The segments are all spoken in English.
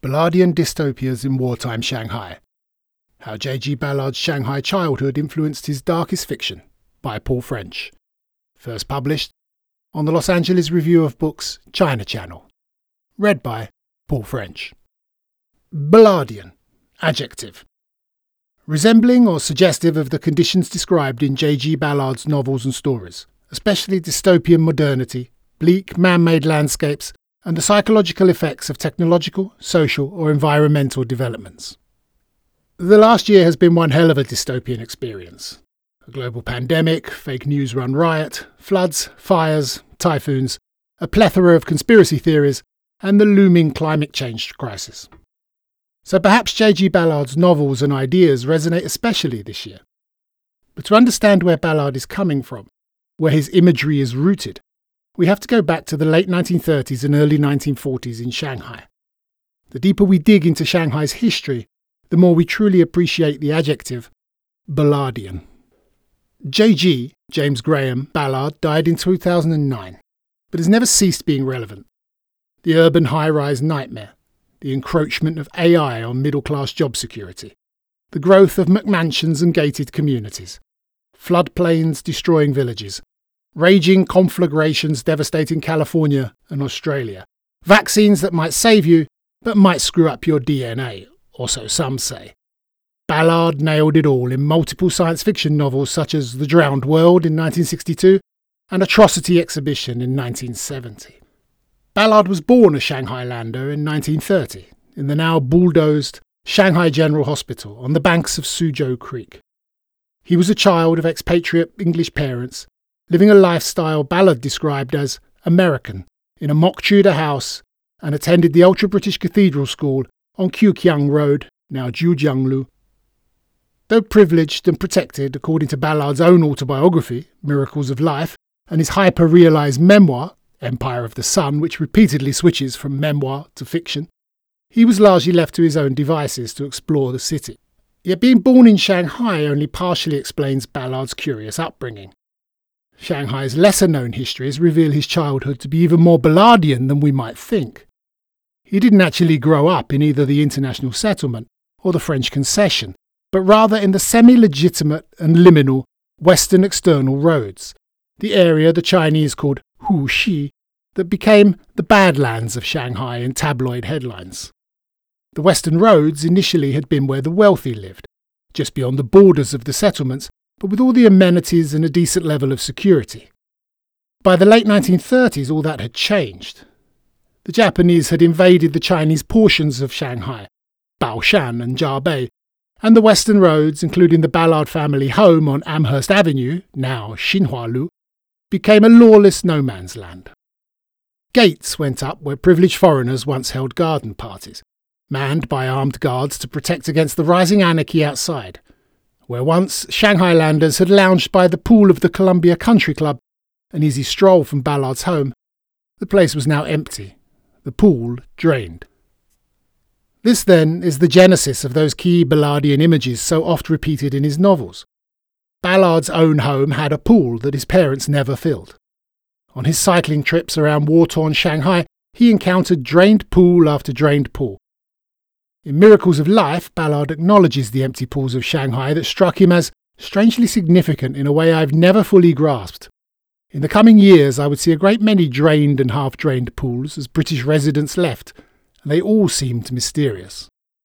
Ballardian Dystopias in Wartime Shanghai. How J.G. Ballard's Shanghai childhood influenced his darkest fiction, by Paul French. First published on the Los Angeles Review of Books China Channel. Read by Paul French. Ballardian, adjective. Resembling or suggestive of the conditions described in J.G. Ballard's novels and stories, especially dystopian modernity, bleak man-made landscapes, and the psychological effects of technological, social or environmental developments. The last year has been one hell of a dystopian experience. A global pandemic, fake news run riot, floods, fires, typhoons, a plethora of conspiracy theories, and the looming climate change crisis. So perhaps J.G. Ballard's novels and ideas resonate especially this year. But to understand where Ballard is coming from, where his imagery is rooted, we have to go back to the late 1930s and early 1940s in Shanghai. The deeper we dig into Shanghai's history, the more we truly appreciate the adjective Ballardian. J.G. James Graham Ballard died in 2009, but has never ceased being relevant. The urban high-rise nightmare, the encroachment of AI on middle-class job security, the growth of McMansions and gated communities, floodplains destroying villages, raging conflagrations devastating California and Australia, vaccines that might save you but might screw up your DNA, or so some say. Ballard nailed it all in multiple science fiction novels such as The Drowned World in 1962 and Atrocity Exhibition in 1970. Ballard was born a Shanghailander in 1930 in the now bulldozed Shanghai General Hospital on the banks of Suzhou Creek. He was a child of expatriate English parents, living a lifestyle Ballard described as American in a mock Tudor house, and attended the ultra-British Cathedral School on Qiuqiang Road, now Jiujianglu. Though privileged and protected according to Ballard's own autobiography, Miracles of Life, and his hyper-realised memoir, Empire of the Sun, which repeatedly switches from memoir to fiction, he was largely left to his own devices to explore the city. Yet being born in Shanghai only partially explains Ballard's curious upbringing. Shanghai's lesser-known histories reveal his childhood to be even more Ballardian than we might think. He didn't actually grow up in either the international settlement or the French concession, but rather in the semi-legitimate and liminal Western External Roads, the area the Chinese called Huxi, that became the Badlands of Shanghai in tabloid headlines. The Western Roads initially had been where the wealthy lived, just beyond the borders of the settlements, but with all the amenities and a decent level of security. By the late 1930s, all that had changed. The Japanese had invaded the Chinese portions of Shanghai, Baoshan and Jiabei, and the Western Roads, including the Ballard family home on Amherst Avenue, now Xinhualu, became a lawless no-man's land. Gates went up where privileged foreigners once held garden parties, manned by armed guards to protect against the rising anarchy outside. Where once Shanghailanders had lounged by the pool of the Columbia Country Club, an easy stroll from Ballard's home, the place was now empty, the pool drained. This, then, is the genesis of those key Ballardian images so oft repeated in his novels. Ballard's own home had a pool that his parents never filled. On his cycling trips around war-torn Shanghai, he encountered drained pool after drained pool. In Miracles of Life, Ballard acknowledges the empty pools of Shanghai that struck him as strangely significant in a way I've never fully grasped. In the coming years, I would see a great many drained and half-drained pools as British residents left, and they all seemed mysterious.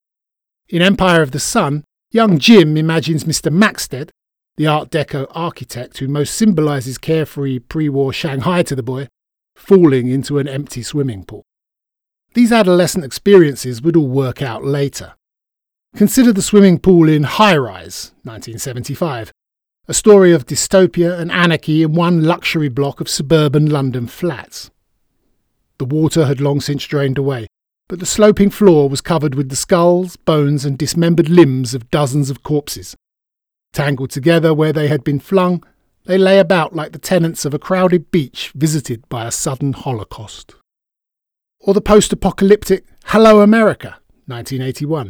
In Empire of the Sun, young Jim imagines Mr. Maxted, the Art Deco architect who most symbolises carefree pre-war Shanghai to the boy, falling into an empty swimming pool. These adolescent experiences would all work out later. Consider the swimming pool in High Rise, 1975, a story of dystopia and anarchy in one luxury block of suburban London flats. The water had long since drained away, but the sloping floor was covered with the skulls, bones and dismembered limbs of dozens of corpses. Tangled together where they had been flung, they lay about like the tenants of a crowded beach visited by a sudden holocaust. Or the post-apocalyptic Hello America, 1981.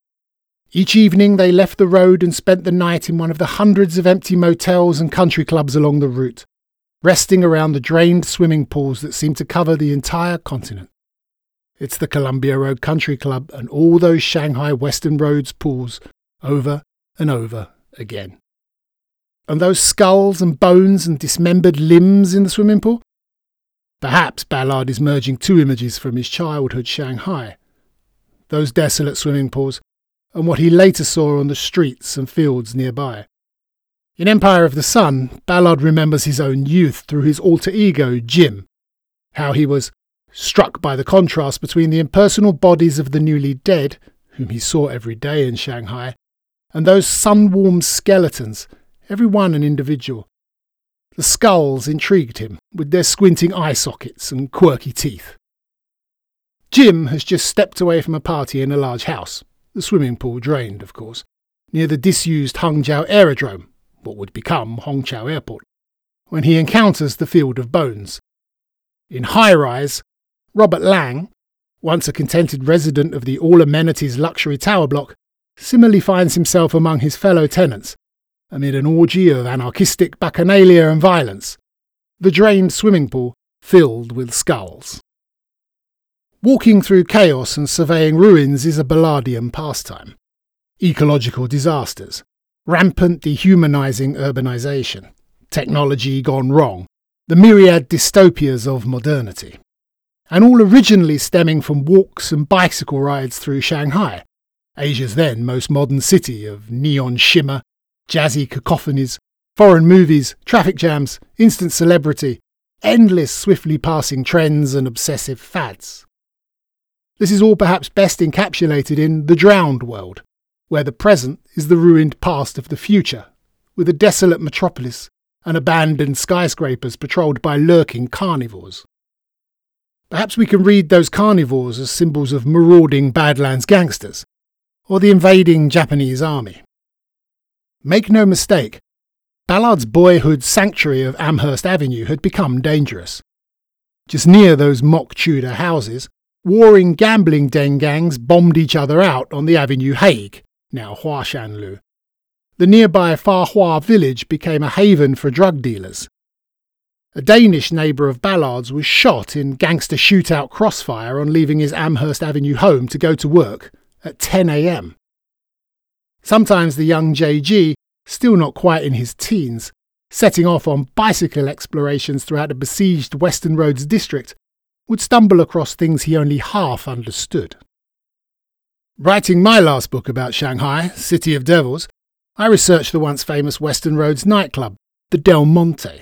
Each evening they left the road and spent the night in one of the hundreds of empty motels and country clubs along the route, resting around the drained swimming pools that seemed to cover the entire continent. It's the Columbia Road Country Club and all those Shanghai Western Roads pools over and over again. And those skulls and bones and dismembered limbs in the swimming pool? Perhaps Ballard is merging two images from his childhood Shanghai. Those desolate swimming pools and what he later saw on the streets and fields nearby. In Empire of the Sun, Ballard remembers his own youth through his alter ego, Jim, how he was struck by the contrast between the impersonal bodies of the newly dead, whom he saw every day in Shanghai, and those sun-warmed skeletons, every one an individual. The skulls intrigued him, with their squinting eye sockets and quirky teeth. Jim has just stepped away from a party in a large house, the swimming pool drained, of course, near the disused Hangzhou Aerodrome, what would become Hongqiao Airport, when he encounters the field of bones. In high-rise, Robert Lang, once a contented resident of the all-amenities luxury tower block, similarly finds himself among his fellow tenants, amid an orgy of anarchistic bacchanalia and violence, the drained swimming pool filled with skulls. Walking through chaos and surveying ruins is a Ballardian pastime. Ecological disasters, rampant dehumanising urbanisation, technology gone wrong, the myriad dystopias of modernity. And all originally stemming from walks and bicycle rides through Shanghai, Asia's then most modern city of neon shimmer, jazzy cacophonies, foreign movies, traffic jams, instant celebrity, endless swiftly passing trends and obsessive fads. This is all perhaps best encapsulated in The Drowned World, where the present is the ruined past of the future, with a desolate metropolis and abandoned skyscrapers patrolled by lurking carnivores. Perhaps we can read those carnivores as symbols of marauding Badlands gangsters, or the invading Japanese army. Make no mistake, Ballard's boyhood sanctuary of Amherst Avenue had become dangerous. Just near those mock Tudor houses, warring gambling den gangs bombed each other out on the Avenue Hague, now Huashanlu. The nearby Fahua village became a haven for drug dealers. A Danish neighbour of Ballard's was shot in gangster shootout crossfire on leaving his Amherst Avenue home to go to work at 10 a.m. Sometimes the young JG, still not quite in his teens, setting off on bicycle explorations throughout the besieged Western Roads district, would stumble across things he only half understood. Writing my last book about Shanghai, City of Devils, I researched the once famous Western Roads nightclub, the Del Monte.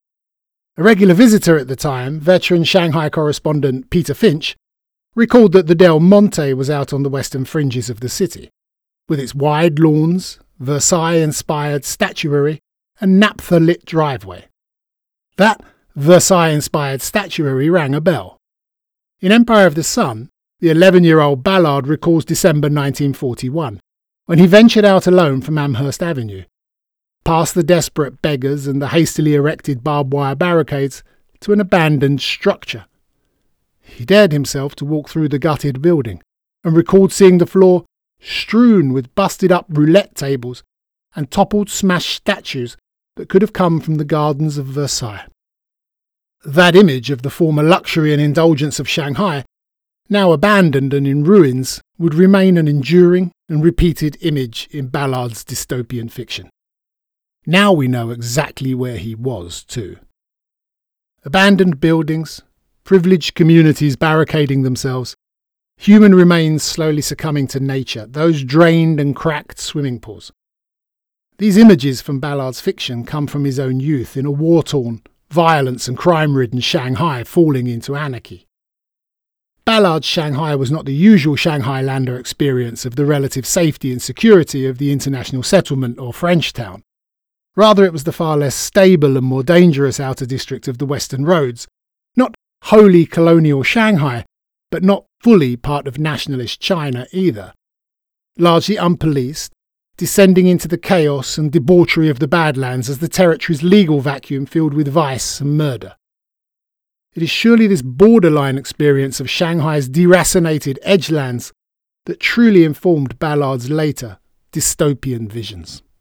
A regular visitor at the time, veteran Shanghai correspondent Peter Finch, recalled that the Del Monte was out on the western fringes of the city, with its wide lawns, Versailles-inspired statuary and naphtha-lit driveway. That Versailles-inspired statuary rang a bell. In Empire of the Sun, the 11-year-old Ballard recalls December 1941, when he ventured out alone from Amherst Avenue, past the desperate beggars and the hastily erected barbed wire barricades, to an abandoned structure. He dared himself to walk through the gutted building, and recalled seeing the floor strewn with busted-up roulette tables and toppled smashed statues that could have come from the gardens of Versailles. That image of the former luxury and indulgence of Shanghai, now abandoned and in ruins, would remain an enduring and repeated image in Ballard's dystopian fiction. Now we know exactly where he was, too. Abandoned buildings, privileged communities barricading themselves, human remains slowly succumbing to nature, those drained and cracked swimming pools. These images from Ballard's fiction come from his own youth in a war-torn, violence and crime-ridden Shanghai falling into anarchy. Ballard's Shanghai was not the usual Shanghai-lander experience of the relative safety and security of the international settlement or French town. Rather, it was the far less stable and more dangerous outer district of the Western Roads, not wholly colonial Shanghai, but not fully part of nationalist China either. Largely unpoliced, descending into the chaos and debauchery of the Badlands as the territory's legal vacuum filled with vice and murder. It is surely this borderline experience of Shanghai's deracinated edgelands that truly informed Ballard's later dystopian visions.